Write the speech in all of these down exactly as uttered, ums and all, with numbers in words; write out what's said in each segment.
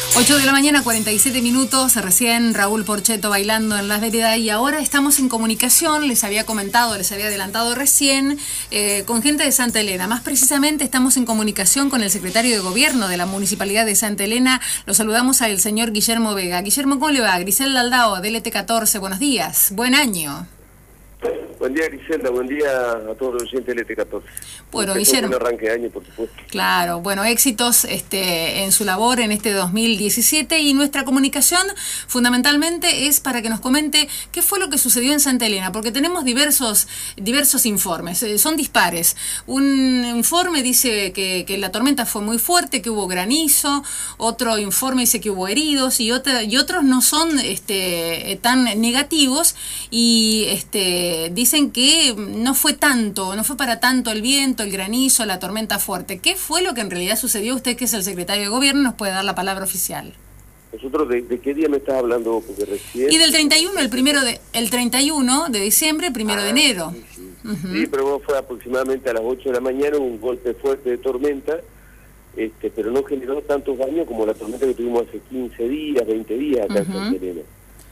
ocho de la mañana, cuarenta y siete minutos, recién Raúl Porcheto bailando en Las Veredas y ahora estamos en comunicación, les había comentado, les había adelantado recién, eh, con gente de Santa Elena. Más precisamente estamos en comunicación con el secretario de Gobierno de la Municipalidad de Santa Elena. Lo saludamos al señor Guillermo Vega. Guillermo, ¿cómo le va? Griselda Aldao, D L T catorce, buenos días, buen año. Buen día, Griselda, buen día a todos los oyentes de L T catorce. Bueno, Guillermo. Un arranque de año, por supuesto. Claro, bueno, éxitos este, en su labor en este dos mil diecisiete y nuestra comunicación fundamentalmente es para que nos comente qué fue lo que sucedió en Santa Elena, porque tenemos diversos diversos informes, eh, son dispares. Un informe dice que, que la tormenta fue muy fuerte, que hubo granizo, otro informe dice que hubo heridos y, otra, y otros no son este, tan negativos y este, dicen que no fue tanto, no fue para tanto el viento, el granizo, la tormenta fuerte. ¿Qué fue lo que en realidad sucedió? Usted, que es el secretario de Gobierno, nos puede dar la palabra oficial. Nosotros, ¿de, de qué día me estás hablando? Porque recién... Y del treinta y uno, el primero de, el treinta y uno de diciembre, el primero ah, de enero. Sí, sí. Uh-huh. Sí, pero fue aproximadamente a las ocho de la mañana, un golpe fuerte de tormenta, este, pero no generó tantos daños como la tormenta que tuvimos hace quince días, veinte días acá uh-huh. en Santa Elena.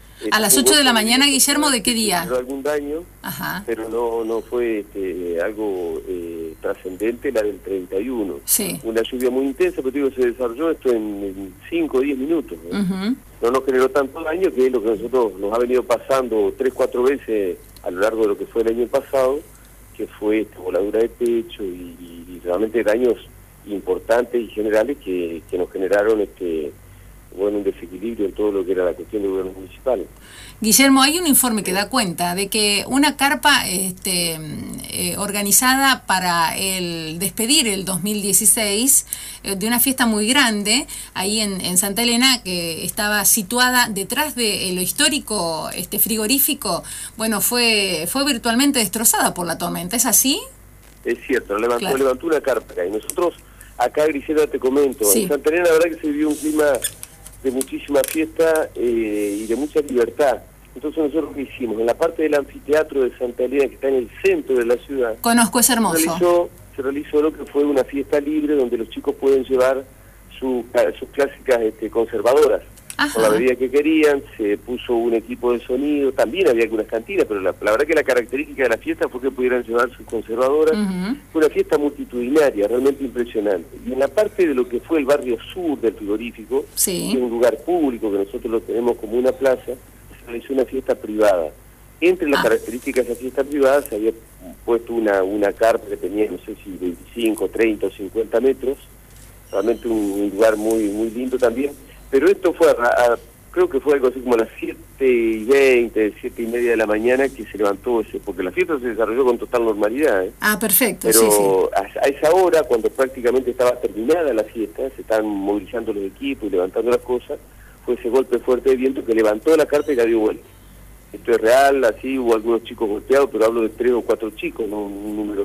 A las ocho de la mañana, Guillermo, ¿de qué día? Generó algún daño, Ajá. pero no no fue este, algo eh, trascendente la del treinta y uno. Sí. Una lluvia muy intensa, pero digo, se desarrolló esto en cinco o diez minutos. ¿no? Uh-huh. no nos generó tanto daño, que es lo que nosotros nos ha venido pasando tres, cuatro veces a lo largo de lo que fue el año pasado, que fue esta voladura de techo y, y, y realmente daños importantes y generales que, que nos generaron este bueno, un desequilibrio en todo lo que era la cuestión del gobierno municipal. Guillermo, hay un informe que da cuenta de que una carpa este, eh, organizada para el despedir el dos mil dieciséis eh, de una fiesta muy grande ahí en, en Santa Elena, que estaba situada detrás de lo histórico este frigorífico, bueno, fue fue virtualmente destrozada por la tormenta. ¿Es así? Es cierto, levantó, claro. levantó una carpa y nosotros acá, Griselda, te comento, sí. En Santa Elena la verdad que se vivió un clima de muchísima fiesta eh, y de mucha libertad. Entonces nosotros ¿qué hicimos? En la parte del anfiteatro de Santa Elena, que está en el centro de la ciudad, conozco, es hermoso. Se realizó, se realizó lo que fue una fiesta libre donde los chicos pueden llevar su, sus clásicas este, conservadoras. Ajá. Con la bebida que querían, se puso un equipo de sonido, también había algunas cantinas, pero la, la verdad que la característica de la fiesta fue que pudieran llevar sus conservadoras. Uh-huh. Fue una fiesta multitudinaria, realmente impresionante. Y en la parte de lo que fue el barrio sur del frigorífico, sí. que es un lugar público, que nosotros lo tenemos como una plaza, se realizó una fiesta privada. Entre las ah. características de esa fiesta privada se había puesto una, una carpa que tenía, no sé si veinticinco, treinta o cincuenta metros, realmente un, un lugar muy, muy lindo también. Pero esto fue, a, a, creo que fue algo así como a las siete y veinte, siete y media de la mañana que se levantó ese, porque la fiesta se desarrolló con total normalidad. ¿eh? Ah, perfecto, Pero sí, sí. A, a esa hora, cuando prácticamente estaba terminada la fiesta, se estaban movilizando los equipos y levantando las cosas, fue ese golpe fuerte de viento que levantó la carpa y la dio vuelta. Esto es real, así hubo algunos chicos golpeados, pero hablo de tres o cuatro chicos, no un número,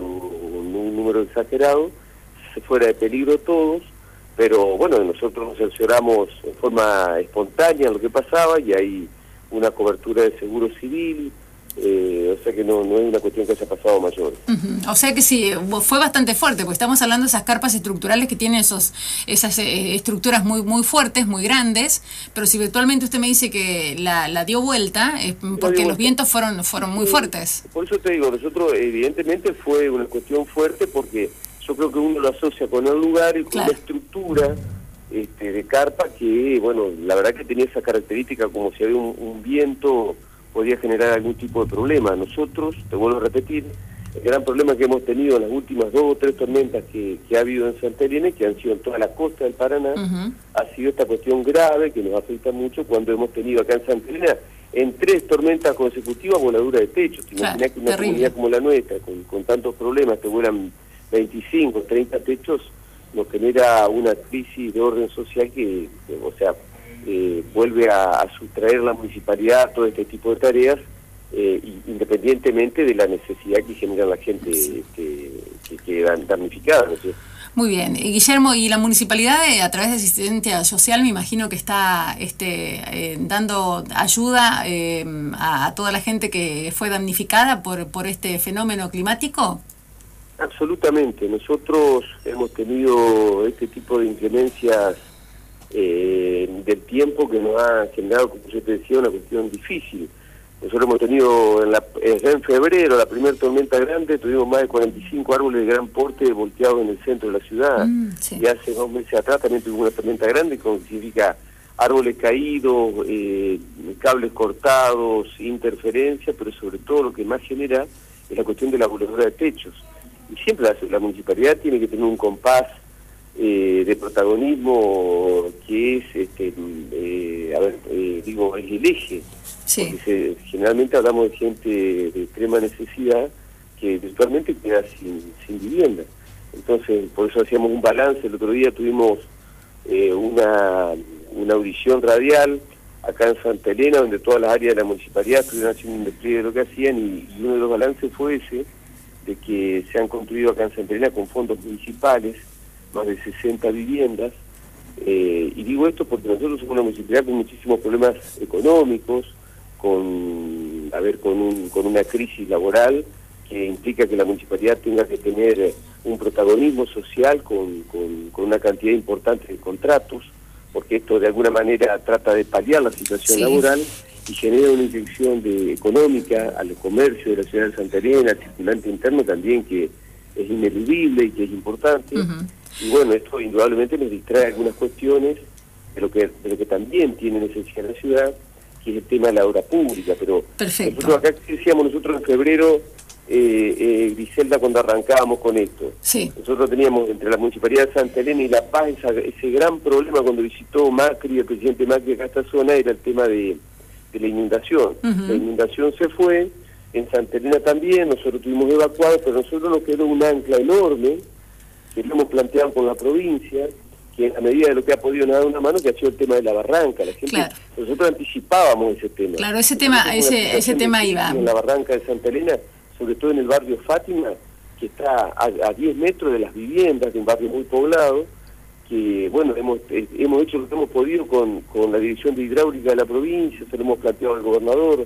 un número exagerado, se fuera de peligro todos. Pero bueno, nosotros nos cercioramos en forma espontánea lo que pasaba y hay una cobertura de seguro civil, eh, o sea que no, no es una cuestión que haya pasado mayor. Uh-huh. O sea que sí, fue bastante fuerte, porque estamos hablando de esas carpas estructurales que tienen esos esas eh, estructuras muy muy fuertes, muy grandes, pero si virtualmente usted me dice que la, la dio vuelta, es porque los vuelta. vientos fueron, fueron muy sí, fuertes. Por eso te digo, nosotros evidentemente fue una cuestión fuerte porque yo creo que uno lo asocia con el lugar y con claro. la estructura este, de carpa que, bueno, la verdad que tenía esa característica como si había un, un viento podía generar algún tipo de problema. Nosotros, te vuelvo a repetir, el gran problema que hemos tenido en las últimas dos o tres tormentas que, que ha habido en Santa Elena, que han sido en toda la costa del Paraná, uh-huh. ha sido esta cuestión grave que nos afecta mucho cuando hemos tenido acá en Santa Elena en tres tormentas consecutivas voladura de techo. Te claro, imaginas que una terrible. comunidad como la nuestra, con, con tantos problemas, te vuelan veinticinco, treinta techos, nos genera una crisis de orden social que, que o sea, eh, vuelve a, a sustraer la municipalidad a todo este tipo de tareas, eh, independientemente de la necesidad que genera la gente sí. que, que quedan damnificadas, ¿no es cierto? Muy bien. Guillermo, y la municipalidad eh, a través de asistencia social me imagino que está este, eh, dando ayuda eh, a, a toda la gente que fue damnificada por, por este fenómeno climático. Absolutamente. Nosotros hemos tenido este tipo de inclemencias eh, del tiempo que nos ha generado, como yo te decía, una cuestión difícil. Nosotros hemos tenido, en, la, en febrero, la primera tormenta grande, tuvimos más de cuarenta y cinco árboles de gran porte volteados en el centro de la ciudad. Mm, sí. Y hace dos meses atrás también tuvimos una tormenta grande, que significa árboles caídos, eh, cables cortados, interferencias, pero sobre todo lo que más genera es la cuestión de la voladura de techos. Y siempre la, la municipalidad tiene que tener un compás eh, de protagonismo que es, este, eh, a ver, eh, digo, es el eje. Sí. Porque se, generalmente hablamos de gente de extrema necesidad que virtualmente queda sin, sin vivienda. Entonces, por eso hacíamos un balance. El otro día tuvimos eh, una, una audición radial acá en Santa Elena, donde todas las áreas de la municipalidad estuvieron haciendo un despliegue de lo que hacían, y, y uno de los balances fue ese, de que se han construido acá en Santa Elena con fondos municipales más de sesenta viviendas. Eh, y digo esto porque nosotros somos una municipalidad con muchísimos problemas económicos, con a ver con un, con una crisis laboral que implica que la municipalidad tenga que tener un protagonismo social con, con, con una cantidad importante de contratos, porque esto de alguna manera trata de paliar la situación sí. laboral y genera una inyección de, económica al comercio de la ciudad de Santa Elena, al circulante interno también, que es ineludible y que es importante. Uh-huh. Y bueno, esto indudablemente nos distrae algunas cuestiones de lo que, de lo que también tiene necesidad la ciudad, que es el tema de la obra pública. Pero perfecto. Nosotros acá decíamos, nosotros en febrero, eh, eh, Griselda, cuando arrancábamos con esto, sí. nosotros teníamos entre la Municipalidad de Santa Elena y La Paz esa, ese gran problema cuando visitó Macri, el presidente Macri acá esta zona, era el tema de, de la inundación. Uh-huh. La inundación se fue, en Santa Elena también, nosotros tuvimos evacuados, pero nosotros nos quedó un ancla enorme, que lo hemos planteado con la provincia, que a medida de lo que ha podido nos dar una mano, que ha sido el tema de la barranca. La gente, claro. Nosotros anticipábamos ese tema. Claro, ese tema, ese, ese tema iba. En la barranca de Santa Elena, sobre todo en el barrio Fátima, que está a, a diez metros de las viviendas, de un barrio muy poblado, que bueno, hemos eh, hemos hecho lo que hemos podido con, con la Dirección de Hidráulica de la provincia, se lo hemos planteado al gobernador,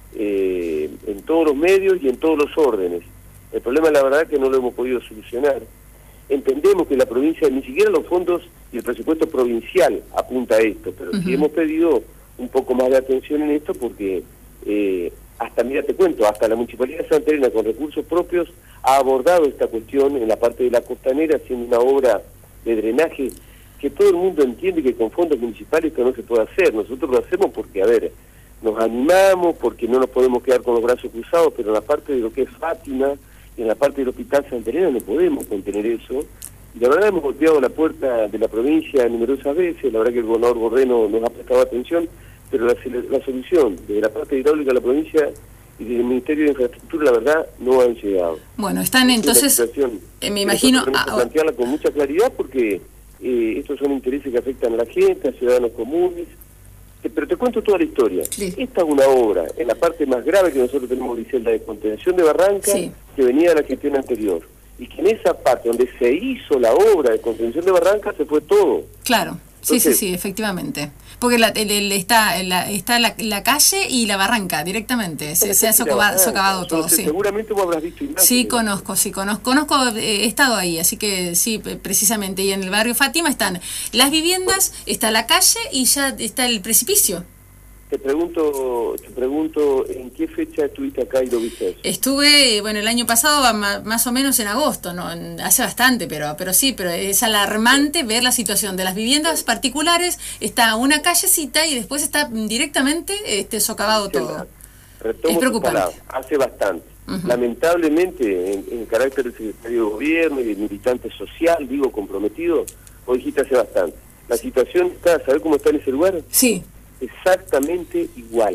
eh, en todos los medios y en todos los órdenes. El problema, la verdad, es que no lo hemos podido solucionar. Entendemos que la provincia, ni siquiera los fondos y el presupuesto provincial apunta a esto, pero uh-huh. sí hemos pedido un poco más de atención en esto porque, eh, hasta, mira, te cuento, hasta la Municipalidad de Santa Elena con recursos propios ha abordado esta cuestión en la parte de la costanera, haciendo una obra de drenaje que todo el mundo entiende que con fondos municipales esto no se puede hacer. Nosotros lo hacemos porque, a ver, nos animamos, porque no nos podemos quedar con los brazos cruzados, pero en la parte de lo que es Fátima, en la parte del Hospital Santa Elena no podemos contener eso. Y la verdad hemos golpeado la puerta de la provincia numerosas veces, la verdad que el gobernador Borreno nos ha prestado atención, pero la, la solución de la parte hidráulica de la provincia y del Ministerio de Infraestructura, la verdad, no han llegado. Bueno, están entonces, eh, me imagino... Tenemos que plantearla con mucha claridad porque eh, estos son intereses que afectan a la gente, a ciudadanos comunes. Pero te cuento toda la historia. Sí. Esta es una obra, en la parte más grave que nosotros tenemos, Griselda, de contención de barranca, sí. que venía de la gestión anterior. Y que en esa parte donde se hizo la obra de contención de barranca se fue todo. Claro, sí, Entonces, sí, sí, efectivamente. Porque la, el, el, está, la, está la, la calle y la barranca directamente. Se, se ha socavado, socavado todo. Sí. Seguramente vos habrás visto imágenes. Sí, conozco, sí, conozco. Conozco, eh, he estado ahí, así que sí, precisamente. Y en el barrio Fátima están las viviendas, bueno, está la calle y ya está el precipicio. Te pregunto, te pregunto, ¿en qué fecha estuviste acá y lo viste eso? Estuve, bueno, el año pasado, más o menos en agosto, no, hace bastante, pero pero sí, pero es alarmante ver la situación de las viviendas particulares. Está una callecita y después está directamente este socavado todo. Es preocupante. Hace bastante. Uh-huh. Lamentablemente, en, en carácter de secretario de gobierno y de militante social, digo, comprometido, vos dijiste hace bastante. La situación está, ¿sabés cómo está en ese lugar? Sí. Exactamente igual.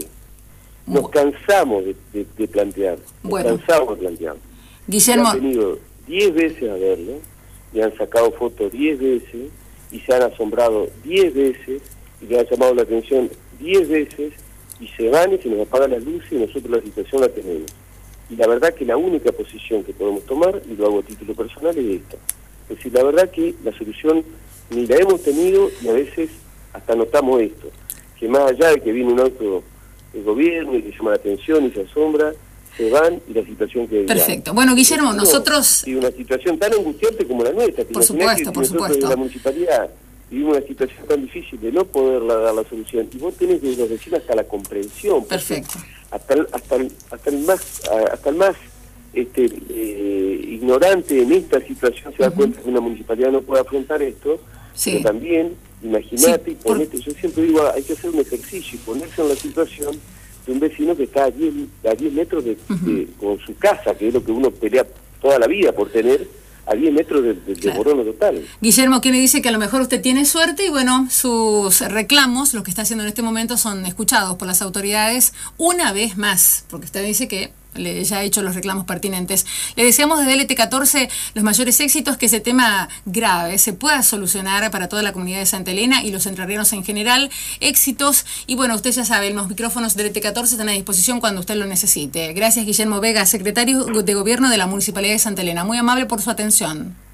Nos cansamos de, de, de plantear. Nos bueno. cansamos de plantear. Guillermo. Han venido diez veces a verlo, y han sacado fotos diez veces, y se han asombrado diez veces, y le han llamado la atención diez veces, y se van y se nos apagan las luces, y nosotros la situación la tenemos. Y la verdad que la única posición que podemos tomar, y lo hago a título personal, es esta. Es decir, la verdad que la solución ni la hemos tenido, y a veces hasta notamos esto, que más allá de que viene un auto del gobierno y que llama la atención y se asombra, se van y la situación que... Perfecto. Bueno, Guillermo, no, nosotros... Y una situación tan angustiante como la nuestra. Por supuesto, que por supuesto. La municipalidad vivimos una situación tan difícil de no poderla dar la solución, y vos tenés de los vecinos hasta la comprensión. Perfecto. Hasta el, hasta el, hasta el más, hasta el más este, eh, ignorante en esta situación se da uh-huh. cuenta que una municipalidad no puede afrontar esto, sí. pero también, imagínate, sí, y ponete, por... yo siempre digo, hay que hacer un ejercicio y ponerse en la situación de un vecino que está a diez metros de, uh-huh. de, con su casa, que es lo que uno pelea toda la vida por tener, a diez metros de, de, claro. de borrono total. Guillermo, que me dice que a lo mejor usted tiene suerte y bueno, sus reclamos, los que está haciendo en este momento, son escuchados por las autoridades una vez más, porque usted dice que le, ya ha hecho los reclamos pertinentes. Le deseamos desde L T catorce los mayores éxitos, que ese tema grave se pueda solucionar para toda la comunidad de Santa Elena y los entrerrianos en general. Éxitos, y bueno, usted ya sabe, los micrófonos de L T catorce están a disposición cuando usted lo necesite. Gracias, Guillermo Vega, secretario de Gobierno de la Municipalidad de Santa Elena. Muy amable por su atención.